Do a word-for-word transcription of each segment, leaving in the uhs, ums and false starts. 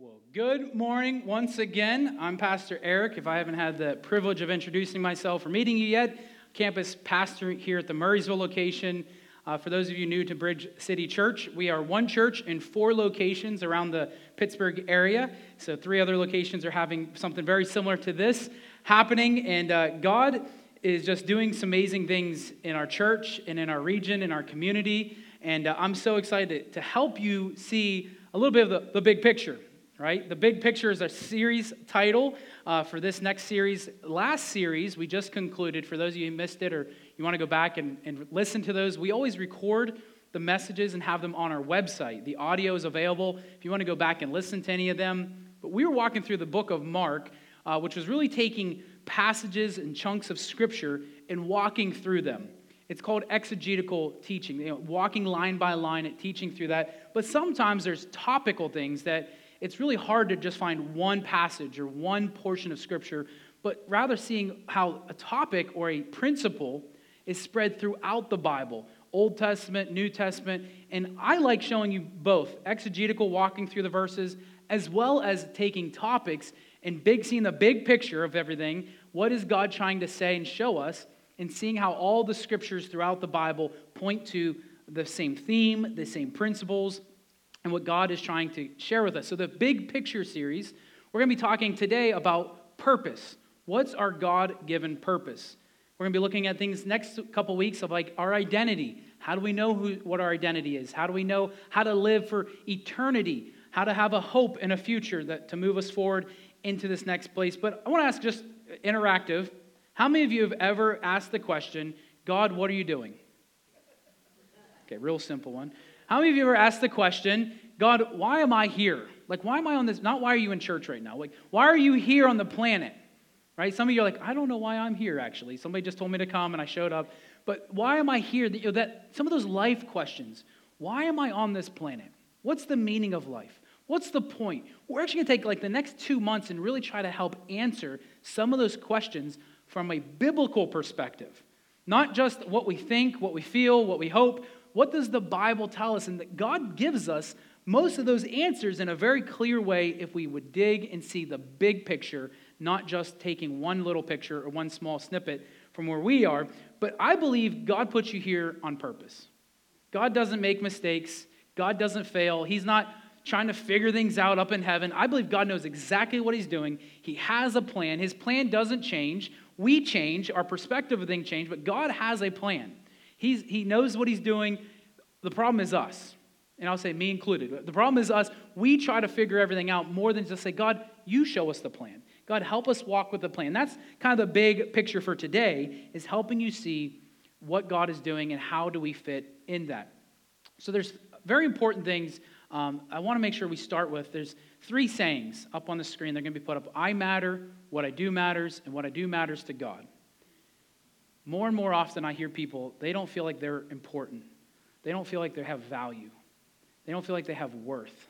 Well, good morning once again. I'm Pastor Eric. If I haven't had the privilege of introducing myself or meeting you yet, campus pastor here at the Murraysville location. Uh, for those of you new to Bridge City Church, we are one church in four locations around the Pittsburgh area. So three other locations are having something very similar to this happening. And uh, God is just doing some amazing things in our church and in our region, in our community. And uh, I'm so excited to help you see a little bit of the, the big picture. Right? The Big Picture is a series title uh, for this next series. Last series, we just concluded. For those of you who missed it or you want to go back and, and listen to those, we always record the messages and have them on our website. The audio is available if you want to go back and listen to any of them. But we were walking through the book of Mark, uh, which was really taking passages and chunks of Scripture and walking through them. It's called exegetical teaching, you know, walking line by line and teaching through that. But sometimes there's topical things that it's really hard to just find one passage or one portion of Scripture, but rather seeing how a topic or a principle is spread throughout the Bible, Old Testament, New Testament, and I like showing you both, exegetical, walking through the verses, as well as taking topics and big, seeing the big picture of everything. What is God trying to say and show us, and seeing how all the Scriptures throughout the Bible point to the same theme, the same principles, and what God is trying to share with us. So the Big Picture series, we're going to be talking today about purpose. What's our God-given purpose? We're going to be looking at things next couple weeks of like our identity. How do we know who, what our identity is? How do we know how to live for eternity? How to have a hope and a future that to move us forward into this next place. But I want to ask just interactive. How many of you have ever asked the question, God, what are you doing? Okay, real simple one. How many of you ever asked the question, God, why am I here? Like, why am I on this? Not why are you in church right now? Like, why are you here on the planet? Right? Some of you are like, I don't know why I'm here, actually. Somebody just told me to come and I showed up. But why am I here? You know, that some of those life questions. Why am I on this planet? What's the meaning of life? What's the point? We're actually going to take like the next two months and really try to help answer some of those questions from a biblical perspective. Not just what we think, what we feel, what we hope. What does the Bible tell us? And that God gives us most of those answers in a very clear way if we would dig and see the big picture, not just taking one little picture or one small snippet from where we are. But I believe God puts you here on purpose. God doesn't make mistakes. God doesn't fail. He's not trying to figure things out up in heaven. I believe God knows exactly what He's doing. He has a plan. His plan doesn't change. We change. Our perspective of things change. But God has a plan. He's, he knows what He's doing. The problem is us. And I'll say me included. The problem is us. We try to figure everything out more than just say, God, you show us the plan. God, help us walk with the plan. That's kind of the big picture for today, is helping you see what God is doing and how do we fit in that. So there's very important things um, I want to make sure we start with. There's three sayings up on the screen. They're going to be put up. I matter, what I do matters, and what I do matters to God. More and more often I hear people, they don't feel like they're important. They don't feel like they have value. They don't feel like they have worth.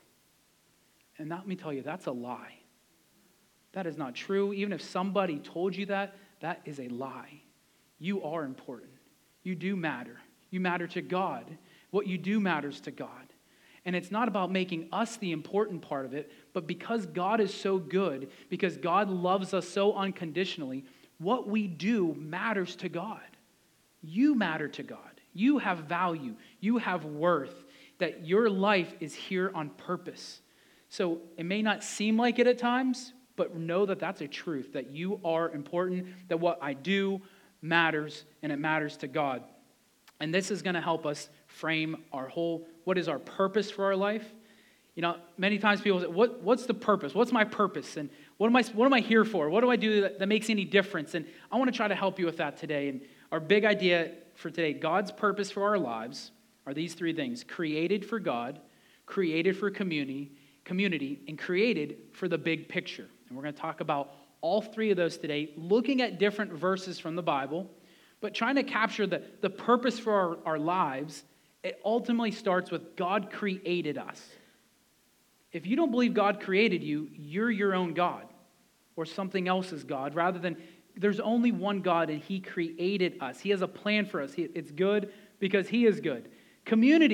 And let me tell you, that's a lie. That is not true. Even if somebody told you that, that is a lie. You are important. You do matter. You matter to God. What you do matters to God. And it's not about making us the important part of it, but because God is so good, because God loves us so unconditionally, what we do matters to God. You matter to God. You have value. You have worth. That your life is here on purpose. So it may not seem like it at times, but know that that's a truth, that you are important, that what I do matters, and it matters to God. And this is going to help us frame our whole, what is our purpose for our life? You know, many times people say, what, what's the purpose? What's my purpose? And what am I, what am I here for? What do I do that, that makes any difference? And I want to try to help you with that today. And our big idea for today, God's purpose for our lives are these three things: created for God, created for community, community, and created for the big picture. And we're going to talk about all three of those today, looking at different verses from the Bible, but trying to capture the, the purpose for our, our lives. It ultimately starts with God created us. If you don't believe God created you, you're your own God or something else is God, rather than there's only one God and He created us. He has a plan for us. He, it's good because He is good. Community.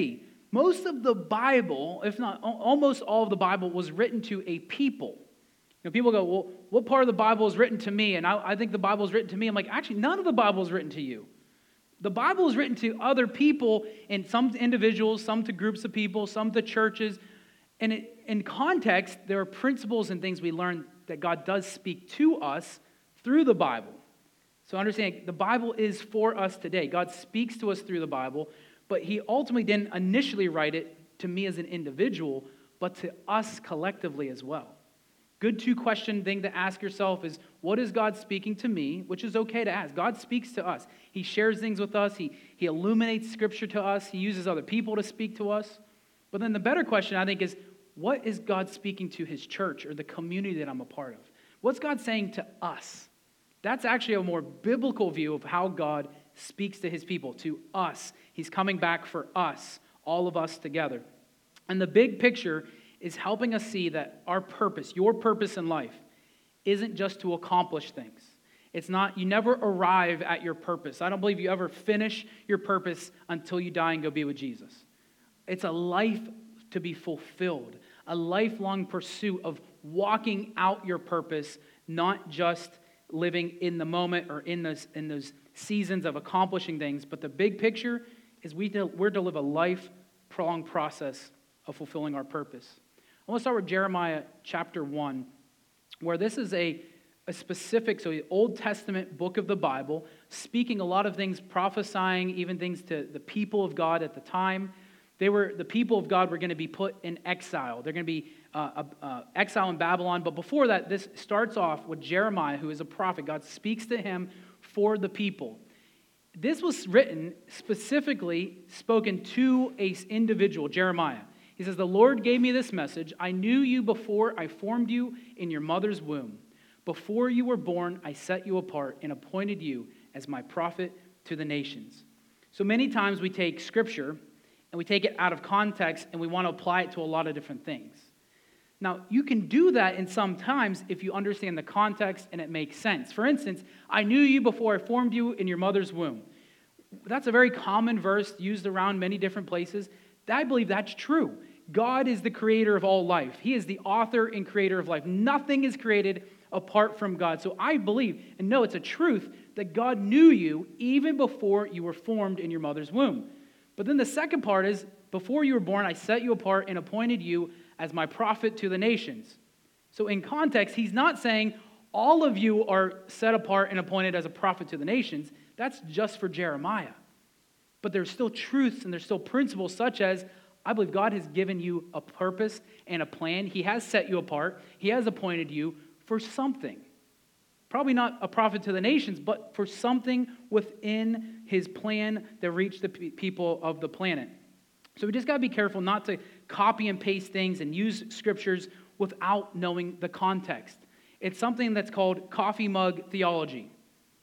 most of the Bible, if not almost all of the Bible, was written to a people. You know, people go, well, what part of the Bible is written to me? And I, I think the Bible is written to me. I'm like, actually, none of the Bible is written to you. The Bible is written to other people, and some to individuals, some to groups of people, some to churches. And it, in context, there are principles and things we learn that God does speak to us through the Bible. So understand, the Bible is for us today. God speaks to us through the Bible, but he ultimately didn't initially write it to me as an individual, but to us collectively as well. Good two-question thing to ask yourself is, what is God speaking to me? Which is okay to ask. God speaks to us. He shares things with us. He, he illuminates Scripture to us. He uses other people to speak to us. But then the better question, I think, is, what is God speaking to his church or the community that I'm a part of? What's God saying to us? That's actually a more biblical view of how God speaks to his people, to us. He's coming back for us, all of us together. And the big picture is helping us see that our purpose, your purpose in life, isn't just to accomplish things. It's not, you never arrive at your purpose. I don't believe you ever finish your purpose until you die and go be with Jesus. It's a life to be fulfilled, a lifelong pursuit of walking out your purpose, not just living in the moment or in those, in those seasons of accomplishing things. But the big picture is we to, we're to live a life-prolonged process of fulfilling our purpose. I want to start with Jeremiah chapter one, where this is a, a specific, so the Old Testament book of the Bible, speaking a lot of things, prophesying even things to the people of God at the time. They were, the people of God were going to be put in exile. They're going to be uh, uh, exile in Babylon. But before that, this starts off with Jeremiah, who is a prophet. God speaks to him for the people. This was written specifically, spoken to an individual, Jeremiah. He says, the Lord gave me this message. I knew you before I formed you in your mother's womb. Before you were born, I set you apart and appointed you as my prophet to the nations. So many times we take Scripture and we take it out of context and we want to apply it to a lot of different things. Now, you can do that in some times if you understand the context and it makes sense. For instance, I knew you before I formed you in your mother's womb. That's a very common verse used around many different places. I believe that's true. God is the creator of all life. He is the author and creator of life. Nothing is created apart from God. So I believe and know it's a truth that God knew you even before you were formed in your mother's womb. But then the second part is, before you were born, I set you apart and appointed you as my prophet to the nations. So in context, he's not saying all of you are set apart and appointed as a prophet to the nations. That's just for Jeremiah. But there's still truths and there's still principles such as, I believe God has given you a purpose and a plan. He has set you apart. He has appointed you for something. Probably not a prophet to the nations, but for something within his plan that reached the people of the planet. So we just got to be careful not to copy and paste things and use scriptures without knowing the context. It's something that's called coffee mug theology.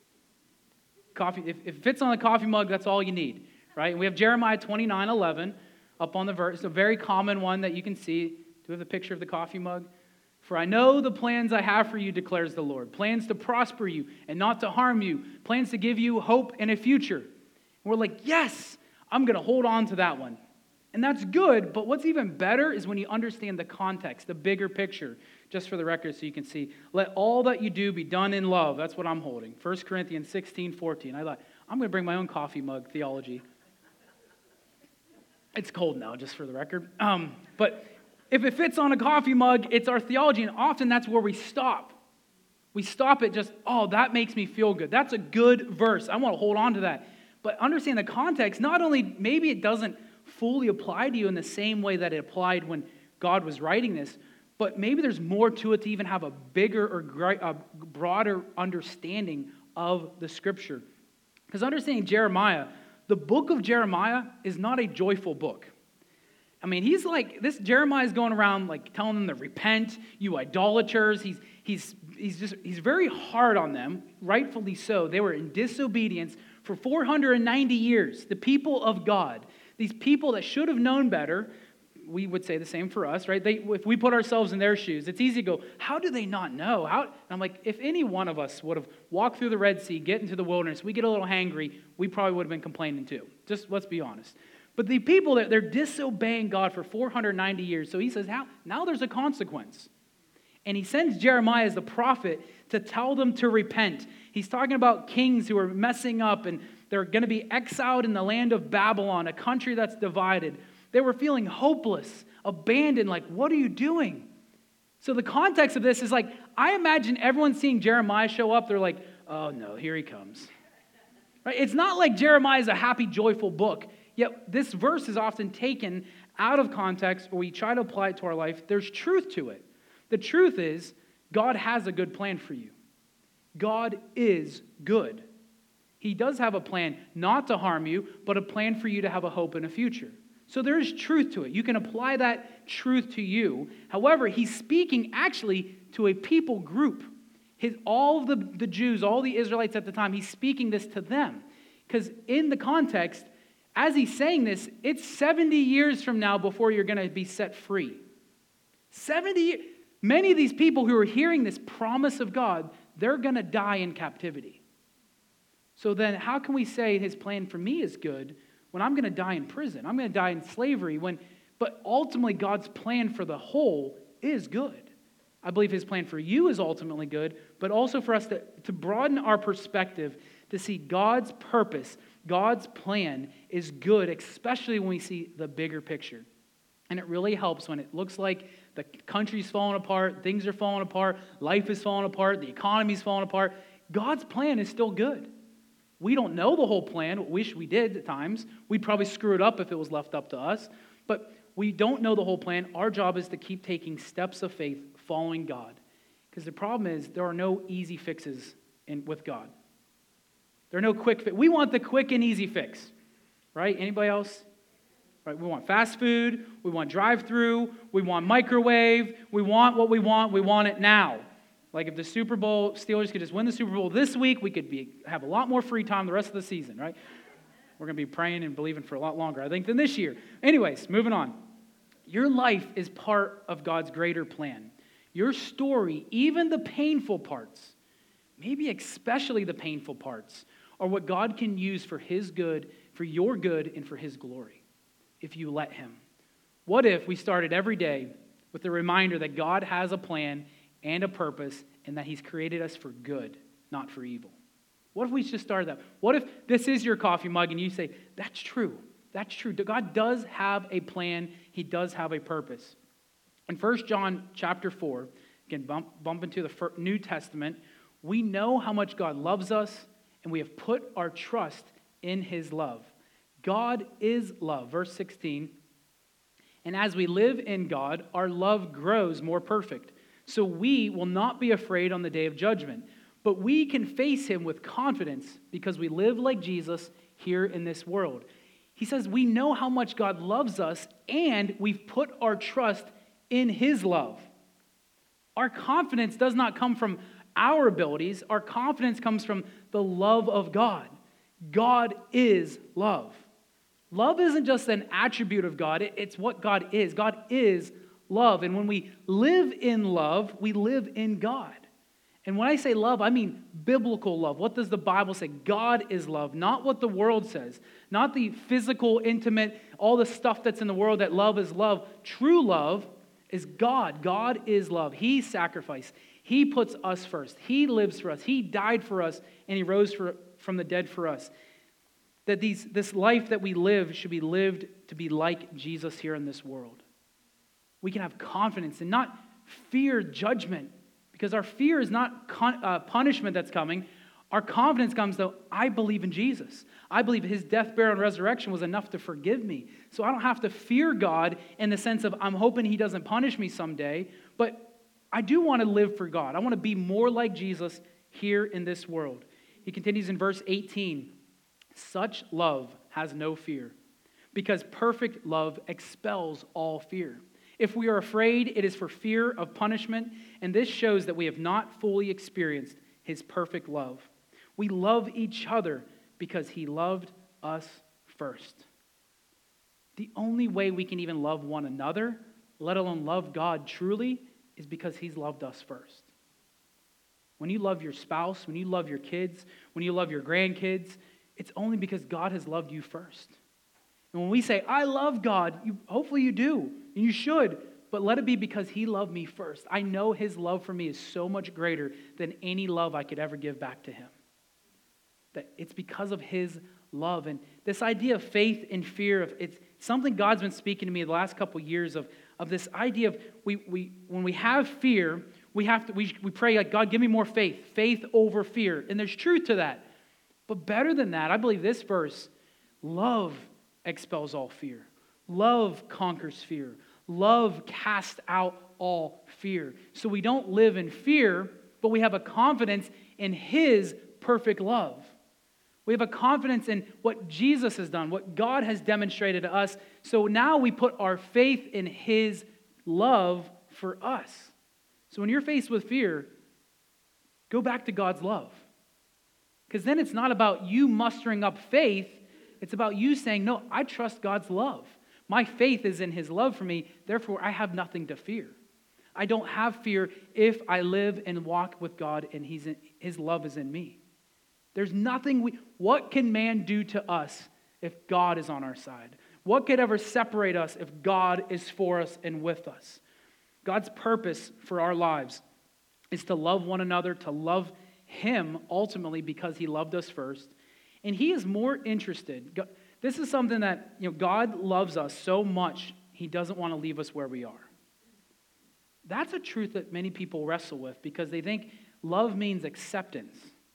Coffee, if, if it fits on a coffee mug, that's all you need, right? And we have Jeremiah twenty-nine eleven up on the verse. It's a very common one that you can see. Do we have a picture of the coffee mug? For I know the plans I have for you, declares the Lord. Plans to prosper you and not to harm you. Plans to give you hope and a future. And we're like, yes, I'm going to hold on to that one. And that's good, but what's even better is when you understand the context, the bigger picture. Just for the record so you can see. Let all that you do be done in love. That's what I'm holding. First Corinthians sixteen fourteen. I thought, I'm going to bring my own coffee mug theology. It's cold now, just for the record. Um, but if it fits on a coffee mug, it's our theology, and often that's where we stop. We stop at just, oh, that makes me feel good. That's a good verse. I want to hold on to that. But understand the context. Not only, maybe it doesn't fully apply to you in the same way that it applied when God was writing this, but maybe there's more to it to even have a bigger or a broader understanding of the Scripture. Because understanding Jeremiah, the book of Jeremiah is not a joyful book. I mean, he's like, this Jeremiah is going around like telling them to repent, you idolaters. He's he's he's just he's very hard on them, rightfully so. They were in disobedience for four hundred ninety years. The people of God, these people that should have known better. We would say the same for us, right? They, if we put ourselves in their shoes, it's easy to go, how do they not know? How? And I'm like, if any one of us would have walked through the Red Sea, get into the wilderness, we get a little hangry, we probably would have been complaining too. Just let's be honest. But the people, that they're disobeying God for four hundred ninety years. So he says, how? Now there's a consequence. And he sends Jeremiah as the prophet to tell them to repent. He's talking about kings who are messing up, and they're going to be exiled in the land of Babylon, a country that's divided. They were feeling hopeless, abandoned, like, what are you doing? So the context of this is like, I imagine everyone seeing Jeremiah show up, they're like, oh no, here he comes. Right? It's not like Jeremiah is a happy, joyful book. Yet this verse is often taken out of context, or we try to apply it to our life. There's truth to it. The truth is, God has a good plan for you. God is good. He does have a plan not to harm you, but a plan for you to have a hope and a future. So there is truth to it. You can apply that truth to you. However, he's speaking actually to a people group. His, all of the, the Jews, all the Israelites at the time, he's speaking this to them. Because in the context, as he's saying this, it's seventy years from now before you're going to be set free. seventy years. Many of these people who are hearing this promise of God, they're going to die in captivity. So then how can we say his plan for me is good when I'm going to die in prison? I'm going to die in slavery. When, but ultimately God's plan for the whole is good. I believe his plan for you is ultimately good, but also for us to, to broaden our perspective to see God's purpose, God's plan is good, especially when we see the bigger picture. And it really helps when it looks like the country's falling apart, things are falling apart, life is falling apart, the economy's falling apart. God's plan is still good. We don't know the whole plan. Wish we did at times. We'd probably screw it up if it was left up to us. But we don't know the whole plan. Our job is to keep taking steps of faith, following God. Because the problem is there are no easy fixes in, with God. There are no quick fix. We want the quick and easy fix. Right? Anybody else? Right? We want fast food, we want drive-through, we want microwave, we want what we want, we want it now. Like if the Super Bowl, Steelers could just win the Super Bowl this week, we could be have a lot more free time the rest of the season, right? We're going to be praying and believing for a lot longer, I think, than this year. Anyways, moving on. Your life is part of God's greater plan. Your story, even the painful parts, maybe especially the painful parts, are what God can use for his good, for your good, and for his glory. If you let him. What if we started every day with the reminder that God has a plan and a purpose and that he's created us for good, not for evil? What if we just started that? What if this is your coffee mug and you say, that's true, that's true. God does have a plan, he does have a purpose. In First John chapter four, again, bump, bump into the New Testament, we know how much God loves us and we have put our trust in his love. God is love. Verse sixteen, and as we live in God, our love grows more perfect. So we will not be afraid on the day of judgment, but we can face him with confidence because we live like Jesus here in this world. He says we know how much God loves us and we've put our trust in his love. Our confidence does not come from our abilities. Our confidence comes from the love of God. God is love. Love isn't just an attribute of God, it's what God is. God is love. And when we live in love, we live in God. And when I say love, I mean biblical love. What does the Bible say? God is love, not what the world says. Not the physical, intimate, all the stuff that's in the world that love is love. True love is God. God is love. He sacrificed. He puts us first. He lives for us. He died for us, and he rose for, from the dead for us. That these, this life that we live should be lived to be like Jesus here in this world. We can have confidence and not fear judgment, because our fear is not con- uh, punishment that's coming. Our confidence comes, though, I believe in Jesus. I believe his death, burial, and resurrection was enough to forgive me. So I don't have to fear God in the sense of I'm hoping he doesn't punish me someday, but I do want to live for God. I want to be more like Jesus here in this world. He continues in verse eighteen. Such love has no fear, because perfect love expels all fear. If we are afraid, it is for fear of punishment, and this shows that we have not fully experienced his perfect love. We love each other because he loved us first. The only way we can even love one another, let alone love God truly, is because he's loved us first. When you love your spouse, when you love your kids, when you love your grandkids, it's only because God has loved you first. And when we say, I love God, you, hopefully you do, and you should, but let it be because he loved me first. I know his love for me is so much greater than any love I could ever give back to him. That it's because of his love. And this idea of faith and fear, of it's something God's been speaking to me the last couple of years of, of this idea of we, we when we have fear, we have to we, we pray like, God, give me more faith, faith over fear. And there's truth to that. But better than that, I believe this verse, love expels all fear. Love conquers fear. Love casts out all fear. So we don't live in fear, but we have a confidence in his perfect love. We have a confidence in what Jesus has done, what God has demonstrated to us. So now we put our faith in his love for us. So when you're faced with fear, go back to God's love. Because then it's not about you mustering up faith. It's about you saying, no, I trust God's love. My faith is in his love for me. Therefore, I have nothing to fear. I don't have fear if I live and walk with God and he's in, his love is in me. There's nothing we... What can man do to us if God is on our side? What could ever separate us if God is for us and with us? God's purpose for our lives is to love one another, to love him ultimately because he loved us first. And he is more interested. This is something that, you know, God loves us so much, he doesn't want to leave us where we are. That's a truth that many people wrestle with because they think love means acceptance.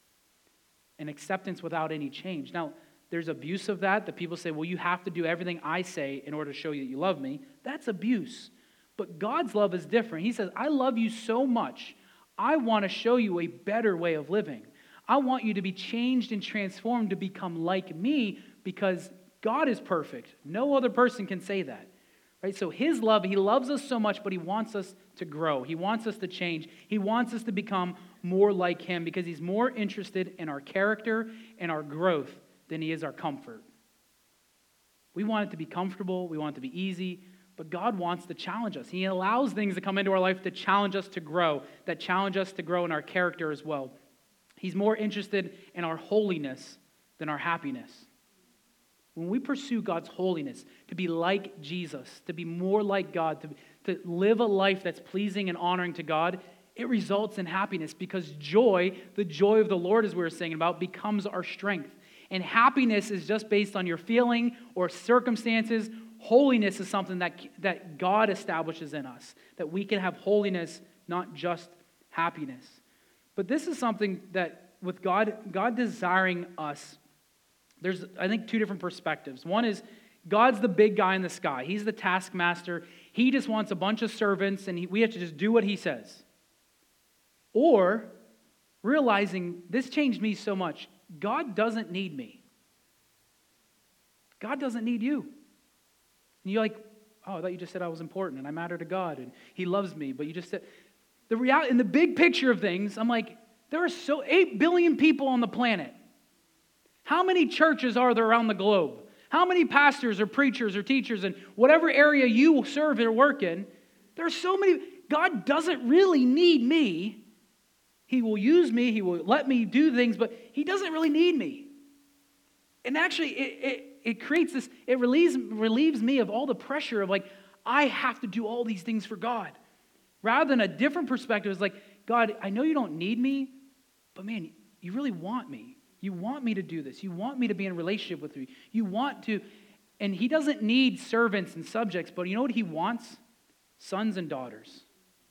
And acceptance without any change. Now, there's abuse of that, that people say, well, you have to do everything I say in order to show you that you love me. That's abuse. But God's love is different. He says, I love you so much, I want to show you a better way of living. I want you to be changed and transformed to become like me because God is perfect. No other person can say that. Right? So his love, he loves us so much, but he wants us to grow. He wants us to change. He wants us to become more like him because he's more interested in our character and our growth than he is our comfort. We want it to be comfortable. We want it to be easy. But God wants to challenge us. He allows things to come into our life to challenge us to grow, that challenge us to grow in our character as well. He's more interested in our holiness than our happiness. When we pursue God's holiness, to be like Jesus, to be more like God, to, to live a life that's pleasing and honoring to God, it results in happiness because joy, the joy of the Lord, as we were saying about, becomes our strength. And happiness is just based on your feeling or circumstances. Holiness is something that, that God establishes in us, that we can have holiness, not just happiness. But this is something that with God, God desiring us, there's, I think, two different perspectives. One is God's the big guy in the sky. He's the taskmaster. He just wants a bunch of servants, and he, we have to just do what he says. Or realizing, this changed me so much, God doesn't need me. God doesn't need you. And you're like, oh, I thought you just said I was important, and I matter to God, and he loves me, but you just said... The reality, in the big picture of things, I'm like, there are so eight billion people on the planet. How many churches are there around the globe? How many pastors or preachers or teachers in whatever area you serve or work in? There are so many. God doesn't really need me. He will use me. He will let me do things, but he doesn't really need me. And actually, it, it, it creates this, it relieves, relieves me of all the pressure of like, I have to do all these things for God. Rather than a different perspective, it's like, God, I know you don't need me, but man, you really want me. You want me to do this. You want me to be in a relationship with you. You want to, and he doesn't need servants and subjects, but you know what he wants? Sons and daughters.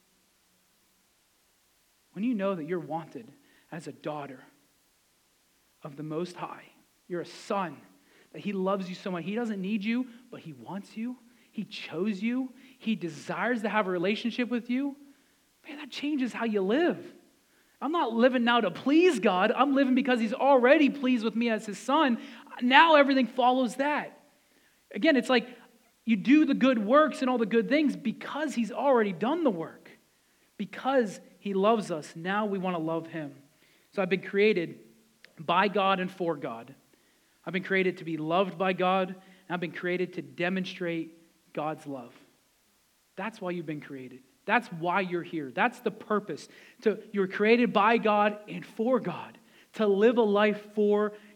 When you know that you're wanted as a daughter of the Most High, you're a son, that he loves you so much. He doesn't need you, but he wants you. He chose you. He desires to have a relationship with you. Man, that changes how you live. I'm not living now to please God. I'm living because he's already pleased with me as his son. Now everything follows that. Again, it's like you do the good works and all the good things because he's already done the work. Because he loves us, now we want to love him. So I've been created by God and for God. I've been created to be loved by God, and I've been created to demonstrate God's love. That's why you've been created. That's why you're here. That's the purpose. To, you're created by God and for God, to live a life for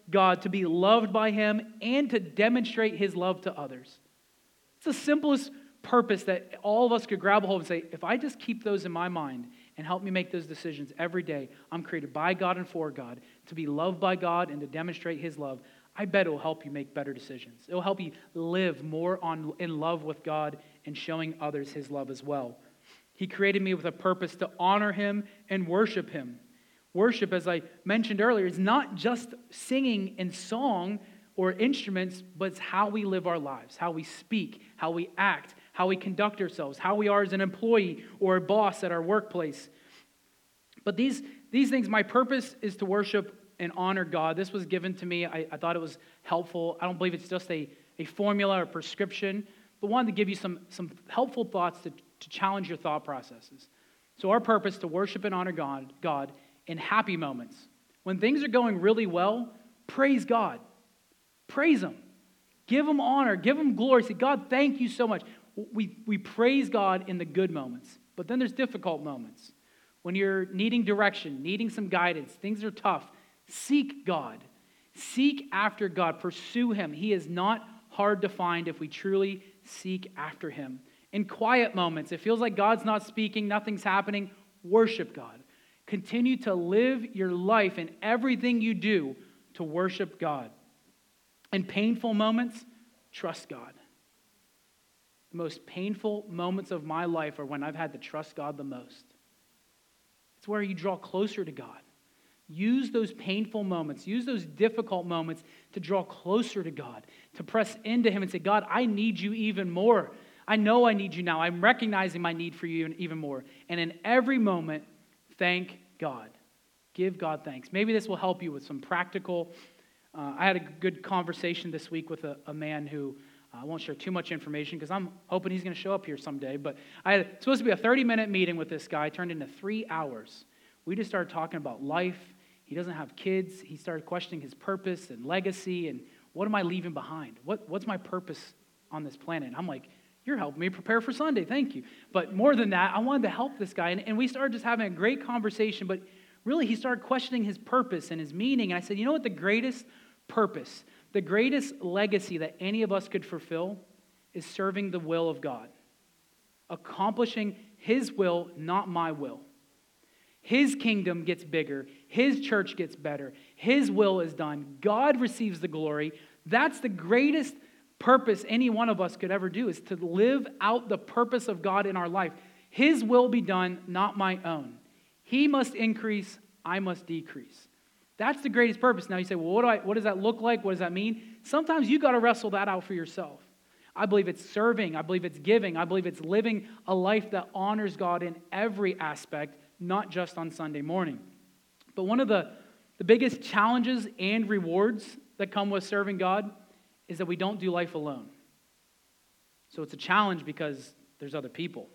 God, to be loved by him, and to demonstrate his love to others. It's the simplest purpose that all of us could grab a hold and say, if I just keep those in my mind and help me make those decisions every day, I'm created by God and for God, to be loved by God and to demonstrate his love, I bet it will help you make better decisions. It will help you live more on, in love with God and showing others his love as well. He created me with a purpose to honor him and worship him. Worship, as I mentioned earlier, is not just singing and song or instruments, but it's how we live our lives, how we speak, how we act, how we conduct ourselves, how we are as an employee or a boss at our workplace. But these, these things, my purpose is to worship and honor God. This was given to me. I, I thought it was helpful. I don't believe it's just a, a formula or prescription, but wanted to give you some, some helpful thoughts to, to challenge your thought processes. So our purpose to worship and honor God, God in happy moments. When things are going really well, praise God. Praise him. Give him honor. Give him glory. Say, God, thank you so much. We, we praise God in the good moments. But then there's difficult moments. When you're needing direction, needing some guidance, things are tough. Seek God. Seek after God. Pursue him. He is not hard to find if we truly seek after him. In quiet moments, it feels like God's not speaking, nothing's happening. Worship God. Continue to live your life and everything you do to worship God. In painful moments, trust God. The most painful moments of my life are when I've had to trust God the most. It's where you draw closer to God. Use those painful moments, use those difficult moments to draw closer to God, to press into him and say, God, I need you even more. I know I need you now. I'm recognizing my need for you even more. And in every moment, thank God. Give God thanks. Maybe this will help you with some practical. Uh, I had a good conversation this week with a, a man who, uh, I won't share too much information because I'm hoping he's going to show up here someday. But I had it's supposed to be a thirty-minute meeting with this guy. It turned into three hours. We just started talking about life. He doesn't have kids. He started questioning his purpose and legacy and what am I leaving behind? What, what's my purpose on this planet? And I'm like, you're helping me prepare for Sunday. Thank you. But more than that, I wanted to help this guy. And, and we started just having a great conversation. But really, he started questioning his purpose and his meaning. And I said, you know what? The greatest purpose, the greatest legacy that any of us could fulfill is serving the will of God. Accomplishing his will, not my will. His kingdom gets bigger. His church gets better. His will is done. God receives the glory. That's the greatest purpose any one of us could ever do, is to live out the purpose of God in our life. His will be done, not my own. He must increase, I must decrease. That's the greatest purpose. Now you say, well, what, do I, what does that look like? What does that mean? Sometimes you got to wrestle that out for yourself. I believe it's serving. I believe it's giving. I believe it's living a life that honors God in every aspect, not just on Sunday morning. But one of the, the biggest challenges and rewards that come with serving God is that we don't do life alone. So it's a challenge because there's other people.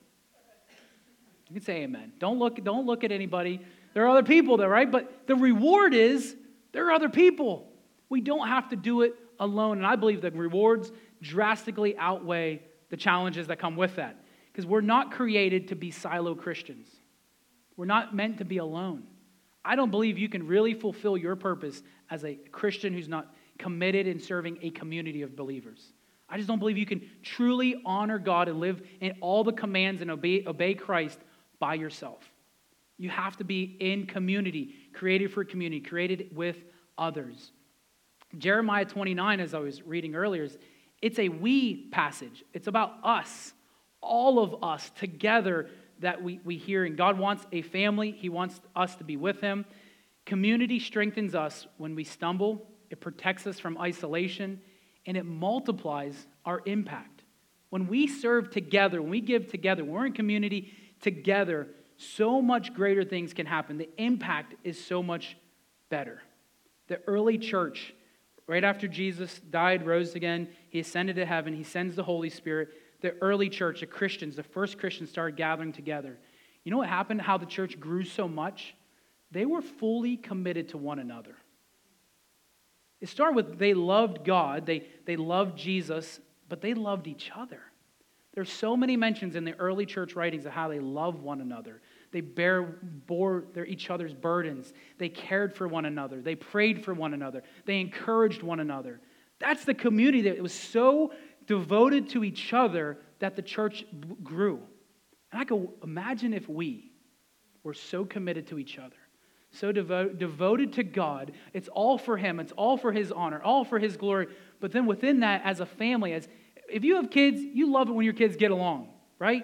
You can say amen. Don't look, don't look at anybody. There are other people there, right? But the reward is there are other people. We don't have to do it alone. And I believe the rewards drastically outweigh the challenges that come with that. Because we're not created to be silo Christians. We're not meant to be alone. I don't believe you can really fulfill your purpose as a Christian who's not committed in serving a community of believers. I just don't believe you can truly honor God and live in all the commands and obey, obey Christ by yourself. You have to be in community, created for community, created with others. Jeremiah twenty-nine, as I was reading earlier, it's a we passage. It's about us, all of us together that we, we hear. And God wants a family. He wants us to be with him. Community strengthens us when we stumble. It protects us from isolation. And it multiplies our impact. When we serve together, when we give together, when we're in community together, so much greater things can happen. The impact is so much better. The early church, right after Jesus died, rose again, he ascended to heaven, he sends the Holy Spirit. The early church, the Christians, the first Christians started gathering together. You know what happened? How the church grew so much? They were fully committed to one another. It started with they loved God, they, they loved Jesus, but they loved each other. There's so many mentions in the early church writings of how they love one another. They bear, bore their, each other's burdens. They cared for one another. They prayed for one another. They encouraged one another. That's the community that was so devoted to each other that the church b- grew. And I could imagine if we were so committed to each other, so devo- devoted to God. It's all for Him. It's all for His honor, all for His glory. But then within that, as a family, as if you have kids, you love it when your kids get along, right?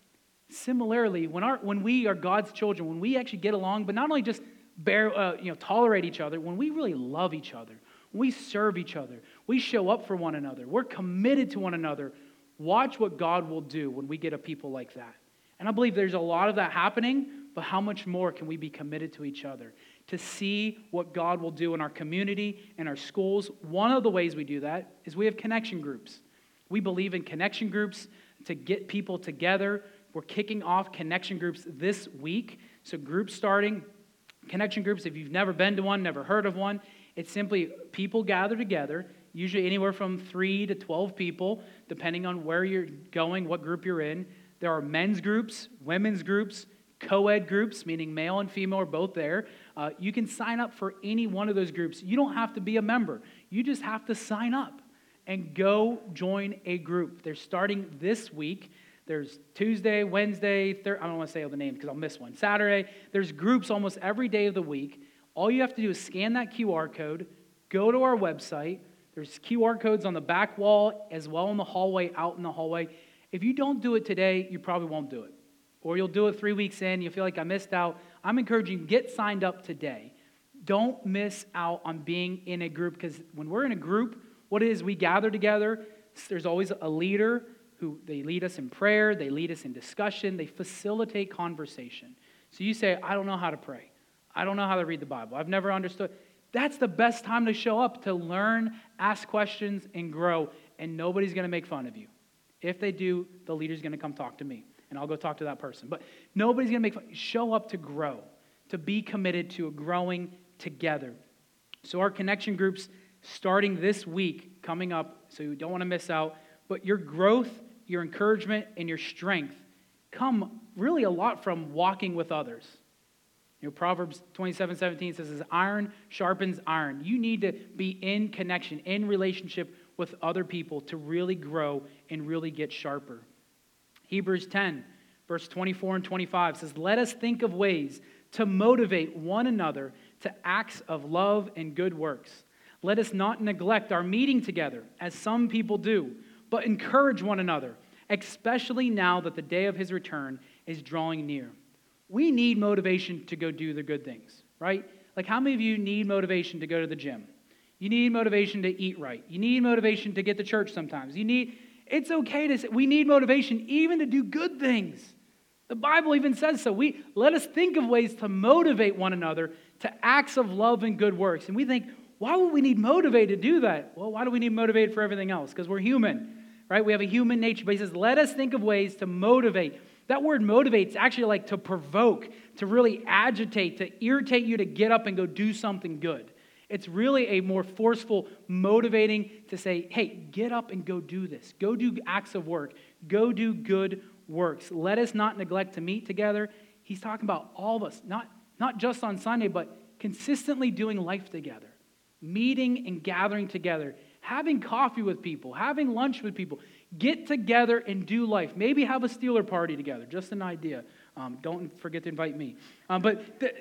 Similarly, when our when we are God's children, when we actually get along, but not only just bear, uh, you know, tolerate each other, when we really love each other, when we serve each other, we show up for one another, we're committed to one another. Watch what God will do when we get a people like that. And I believe there's a lot of that happening, but how much more can we be committed to each other to see what God will do in our community and our schools? One of the ways we do that is we have connection groups. We believe in connection groups to get people together. We're kicking off connection groups this week. So groups starting, connection groups, if you've never been to one, never heard of one, it's simply people gather together, usually anywhere from three to twelve people, depending on where you're going, what group you're in. There are men's groups, women's groups, co-ed groups, meaning male and female are both there. Uh, you can sign up for any one of those groups. You don't have to be a member. You just have to sign up and go join a group. They're starting this week. There's Tuesday, Wednesday, Thursday. I don't want to say all the names because I'll miss one. Saturday. There's groups almost every day of the week. All you have to do is scan that Q R code, go to our website. There's Q R codes on the back wall as well in the hallway, out in the hallway. If you don't do it today, you probably won't do it. Or you'll do it three weeks in, you feel like I missed out. I'm encouraging you, get signed up today. Don't miss out on being in a group, because when we're in a group, what it is, we gather together. There's always a leader who they lead us in prayer, they lead us in discussion, they facilitate conversation. So you say, I don't know how to pray. I don't know how to read the Bible. I've never understood. That's the best time to show up, to learn, ask questions, and grow, and nobody's going to make fun of you. If they do, the leader's going to come talk to me, and I'll go talk to that person. But nobody's going to make fun. Show up to grow, to be committed to growing together. So our connection groups starting this week, coming up, so you don't want to miss out. But your growth, your encouragement, and your strength come really a lot from walking with others. You know, Proverbs twenty-seven seventeen says, as iron sharpens iron. You need to be in connection, in relationship with other people to really grow and really get sharper. Hebrews ten, verse twenty-four and twenty-five says, let us think of ways to motivate one another to acts of love and good works. Let us not neglect our meeting together, as some people do, but encourage one another, especially now that the day of His return is drawing near. We need motivation to go do the good things, right? Like, how many of you need motivation to go to the gym? You need motivation to eat right. You need motivation to get to church sometimes. You need, it's okay to say, we need motivation even to do good things. The Bible even says so. We let us think of ways to motivate one another to acts of love and good works. And we think, why would we need motivated to do that? Well, why do we need motivated for everything else? Because we're human, right? We have a human nature. But he says, let us think of ways to motivate. That word motivate is actually like to provoke, to really agitate, to irritate you to get up and go do something good. It's really a more forceful, motivating to say, hey, get up and go do this. Go do acts of work. Go do good works. Let us not neglect to meet together. He's talking about all of us, not, not just on Sunday, but consistently doing life together. Meeting and gathering together. Having coffee with people. Having lunch with people. Get together and do life. Maybe have a Steeler party together. Just an idea. Um, don't forget to invite me. Um, but... The,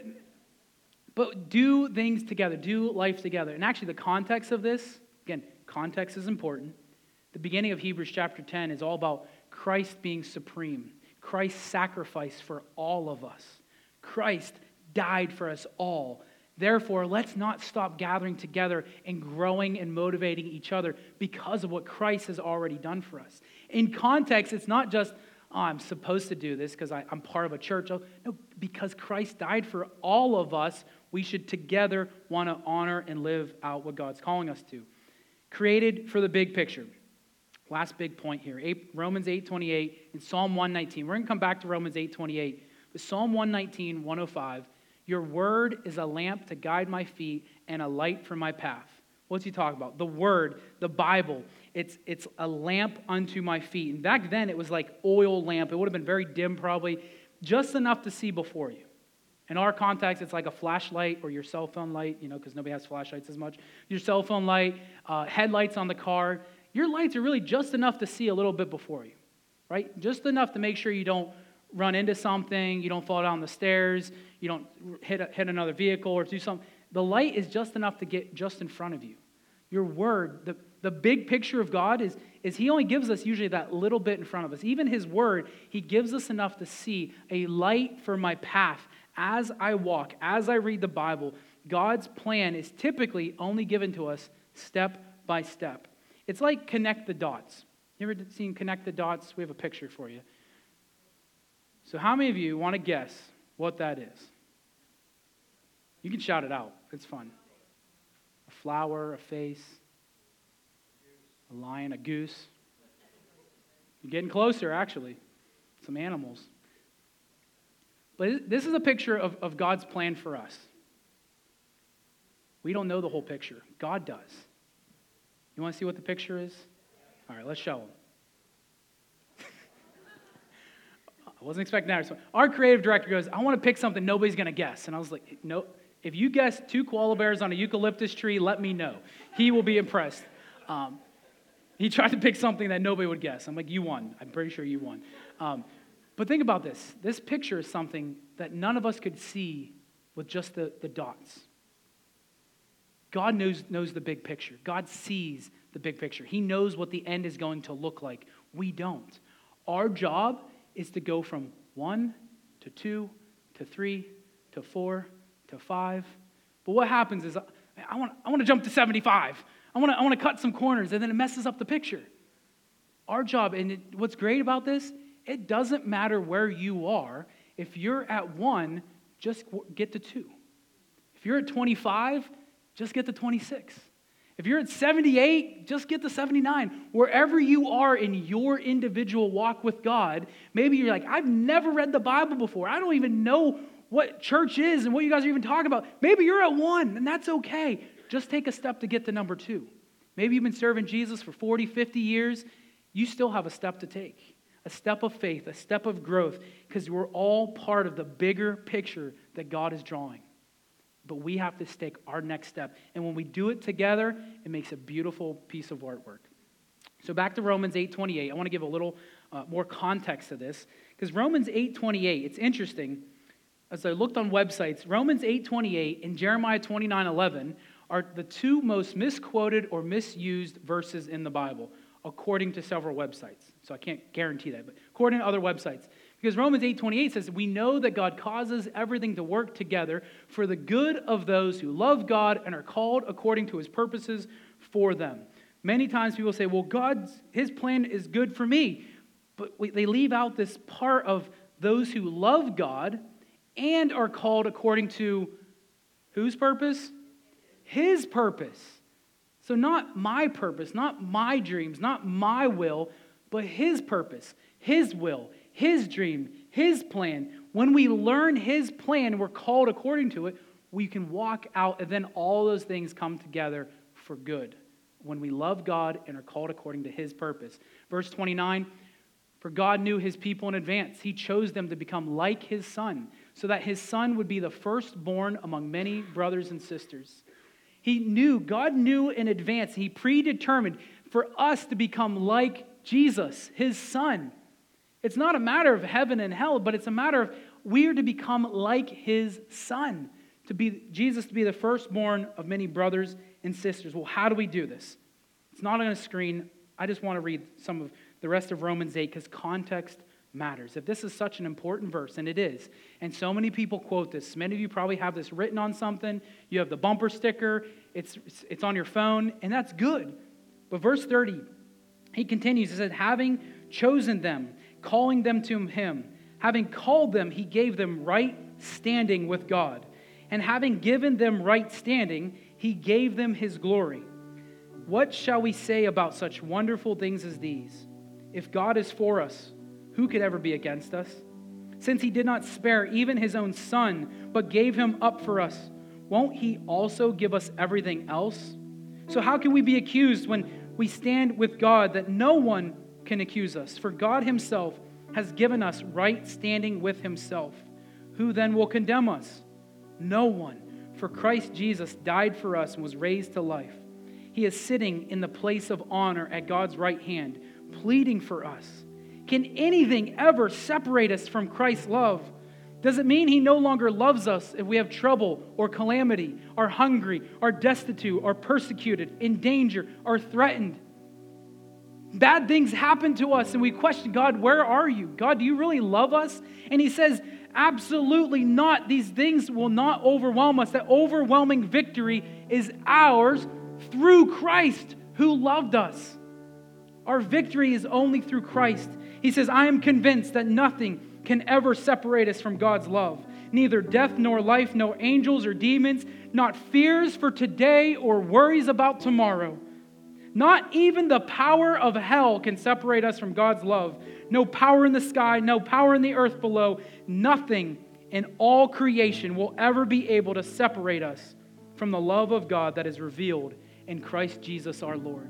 But do things together. Do life together. And actually the context of this, again, context is important. The beginning of Hebrews chapter ten is all about Christ being supreme. Christ's sacrifice for all of us. Christ died for us all. Therefore, let's not stop gathering together and growing and motivating each other because of what Christ has already done for us. In context, it's not just, oh, I'm supposed to do this because I'm part of a church. Oh, no, because Christ died for all of us, we should together want to honor and live out what God's calling us to. Created for the big picture. Last big point here. Romans eight twenty-eight and Psalm one nineteen. We're going to come back to Romans eight twenty-eight. But Psalm one nineteen, one oh five. Your word is a lamp to guide my feet and a light for my path. What's he talking about? The Word, the Bible. It's, it's a lamp unto my feet. And back then, it was like oil lamp. It would have been very dim probably, just enough to see before you. In our context, it's like a flashlight or your cell phone light, you know, because nobody has flashlights as much. Your cell phone light, uh, headlights on the car. Your lights are really just enough to see a little bit before you, right? Just enough to make sure you don't run into something, you don't fall down the stairs, you don't hit a, hit another vehicle or do something. The light is just enough to get just in front of you. Your Word, the, the big picture of God is, is He only gives us usually that little bit in front of us. Even His Word, He gives us enough to see a light for my path as I walk, as I read the Bible. God's plan is typically only given to us step by step. It's like connect the dots. You ever seen connect the dots? We have a picture for you. So how many of you want to guess what that is? You can shout it out. It's fun. A flower, a face, a lion, a goose. You're getting closer, actually. Some animals. But this is a picture of, of God's plan for us. We don't know the whole picture. God does. You want to see what the picture is? All right, let's show them. I wasn't expecting that. So our creative director goes, I want to pick something nobody's going to guess. And I was like, no, if you guess two koala bears on a eucalyptus tree, let me know. He will be impressed. Um, he tried to pick something that nobody would guess. I'm like, you won. I'm pretty sure you won. Um, but think about this. This picture is something that none of us could see with just the, the dots. God knows, knows the big picture. God sees the big picture. He knows what the end is going to look like. We don't. Our job is to go from one to two to three to four to five. But what happens is I want, I want to jump to seventy-five. I want to, I want to cut some corners, and then it messes up the picture. Our job, and it, what's great about this, it doesn't matter where you are. If you're at one, just get to two. If you're at twenty-five, just get to twenty-six. If you're at seventy-eight, just get to seventy-nine. Wherever you are in your individual walk with God, maybe you're like, I've never read the Bible before. I don't even know what church is and what you guys are even talking about. Maybe you're at one, and that's okay. Just take a step to get to number two. Maybe you've been serving Jesus for forty, fifty years. You still have a step to take, a step of faith, a step of growth, because we're all part of the bigger picture that God is drawing. But we have to take our next step. And when we do it together, it makes a beautiful piece of artwork. So back to Romans eight twenty-eight. I want to give a little uh, more context to this. Because Romans eight twenty-eight, it's interesting. As I looked on websites, Romans eight twenty-eight and Jeremiah twenty-nine eleven are the two most misquoted or misused verses in the Bible, according to several websites. So I can't guarantee that, but according to other websites. Because Romans eight twenty-eight says, we know that God causes everything to work together for the good of those who love God and are called according to His purposes for them. Many times people say, well, God's, His plan is good for me. But we, they leave out this part of those who love God and are called according to whose purpose? His purpose. So not my purpose, not my dreams, not my will, but His purpose, His will, His dream, His plan. When we learn His plan, we're called according to it, we can walk out, and then all those things come together for good. When we love God and are called according to His purpose. Verse twenty-nine, for God knew His people in advance. He chose them to become like His Son, so that His Son would be the firstborn among many brothers and sisters. He knew, God knew in advance, He predetermined for us to become like Jesus, His Son. It's not a matter of heaven and hell, but it's a matter of we are to become like His Son, to be Jesus to be the firstborn of many brothers and sisters. Well, how do we do this? It's not on a screen. I just want to read some of the rest of Romans eight because context matters. If this is such an important verse, and it is, and so many people quote this, many of you probably have this written on something, you have the bumper sticker, it's, it's on your phone, and that's good. But verse thirty, he continues, he said, having chosen them, calling them to Him, having called them, He gave them right standing with God, and having given them right standing, He gave them His glory. What shall we say about such wonderful things as these? If God is for us, who could ever be against us? Since He did not spare even His own Son, but gave Him up for us, won't He also give us everything else? So how can we be accused when we stand with God that no one can accuse us? For God himself has given us right standing with himself. Who then will condemn us? No one. For Christ Jesus died for us and was raised to life. He is sitting in the place of honor at God's right hand, pleading for us. Can anything ever separate us from Christ's love? Does it mean he no longer loves us if we have trouble or calamity, are hungry, are destitute, are persecuted, in danger, are threatened? Bad things happen to us and we question, God, where are you? God, do you really love us? And he says, absolutely not. These things will not overwhelm us. That overwhelming victory is ours through Christ who loved us. Our victory is only through Christ. He says, I am convinced that nothing can ever separate us from God's love. Neither death nor life, no angels or demons, not fears for today or worries about tomorrow. Not even the power of hell can separate us from God's love. No power in the sky, no power in the earth below. Nothing in all creation will ever be able to separate us from the love of God that is revealed in Christ Jesus our Lord.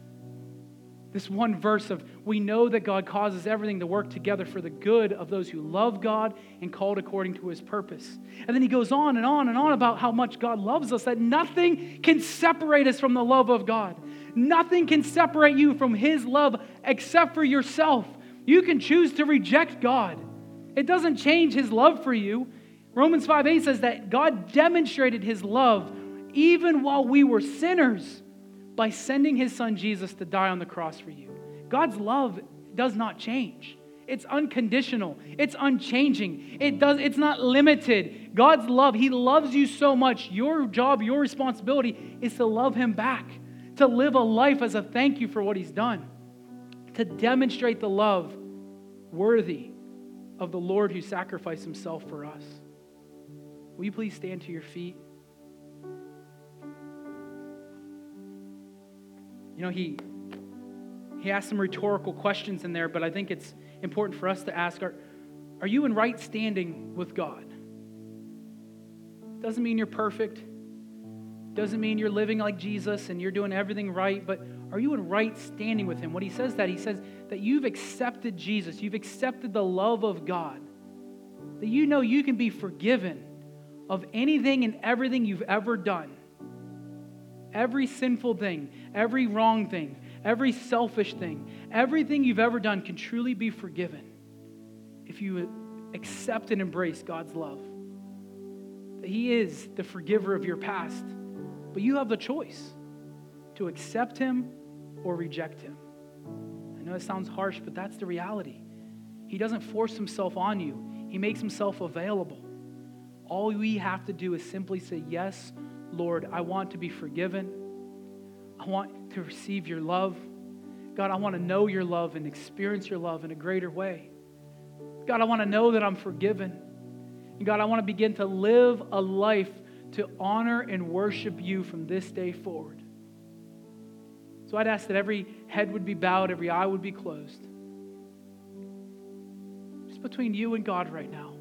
This one verse of, we know that God causes everything to work together for the good of those who love God and called according to his purpose. And then he goes on and on and on about how much God loves us, that nothing can separate us from the love of God. Nothing can separate you from his love except for yourself. You can choose to reject God. It doesn't change his love for you. Romans five eight says that God demonstrated his love even while we were sinners by sending his son Jesus to die on the cross for you. God's love does not change. It's unconditional. It's unchanging. It does, it's not limited. God's love, he loves you so much. Your job, your responsibility is to love him back, to live a life as a thank you for what he's done, to demonstrate the love worthy of the Lord who sacrificed himself for us. Will you please stand to your feet? You know, he he asked some rhetorical questions in there, but I think it's important for us to ask, are, are you in right standing with God? Doesn't mean you're perfect. Doesn't mean you're living like Jesus and you're doing everything right, but are you in right standing with him? When he says that, he says that you've accepted Jesus. You've accepted the love of God. That you know you can be forgiven of anything and everything you've ever done. Every sinful thing, every wrong thing, every selfish thing, everything you've ever done can truly be forgiven if you accept and embrace God's love. That he is the forgiver of your past, but you have the choice to accept him or reject him. I know it sounds harsh, but that's the reality. He doesn't force himself on you. He makes himself available. All we have to do is simply say, yes, Lord, I want to be forgiven. I want to receive your love. God, I want to know your love and experience your love in a greater way. God, I want to know that I'm forgiven. And God, I want to begin to live a life to honor and worship you from this day forward. So I'd ask that every head would be bowed, every eye would be closed. Just between you and God right now.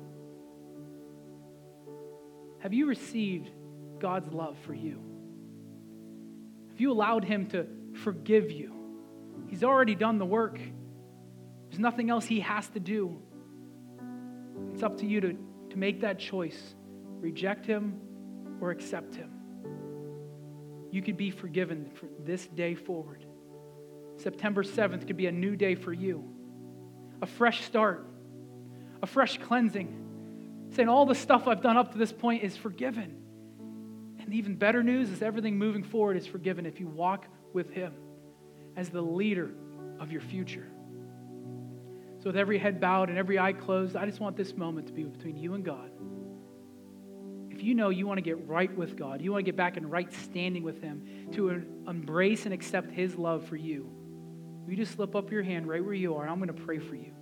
Have you received God's love for you? Have you allowed him to forgive you? He's already done the work. There's nothing else he has to do. It's up to you to, to make that choice. Reject him or accept him. You could be forgiven from this day forward. September seventh could be a new day for you. A fresh start. A fresh cleansing. Saying all the stuff I've done up to this point is forgiven. And even better news is everything moving forward is forgiven if you walk with him as the leader of your future. So with every head bowed and every eye closed, I just want this moment to be between you and God. If you know you want to get right with God, you want to get back in right standing with him, to embrace and accept his love for you, you just slip up your hand right where you are, and I'm going to pray for you.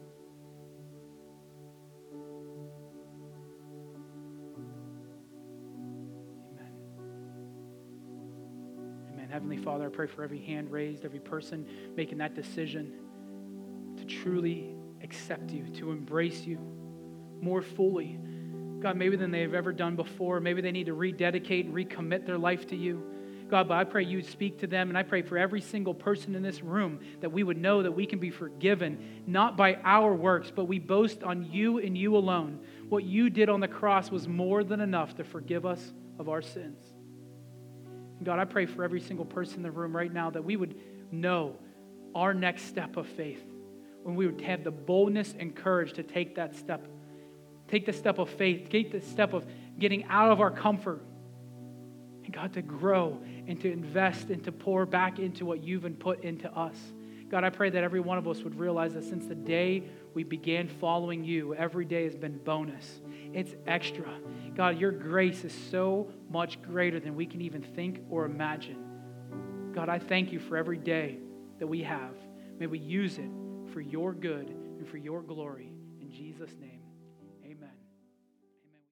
Amen. Amen. Heavenly Father, I pray for every hand raised, every person making that decision to truly accept you, to embrace you more fully. God, maybe than they've ever done before. Maybe they need to rededicate and recommit their life to you. God, but I pray you would speak to them, and I pray for every single person in this room that we would know that we can be forgiven, not by our works, but we boast on you and you alone. What you did on the cross was more than enough to forgive us of our sins. And God, I pray for every single person in the room right now that we would know our next step of faith, when we would have the boldness and courage to take that step. Take the step of faith, take the step of getting out of our comfort. And God, to grow and to invest and to pour back into what you've been put into us. God, I pray that every one of us would realize that since the day we began following you, every day has been bonus. It's extra. God, your grace is so much greater than we can even think or imagine. God, I thank you for every day that we have. May we use it for your good and for your glory. In Jesus' name.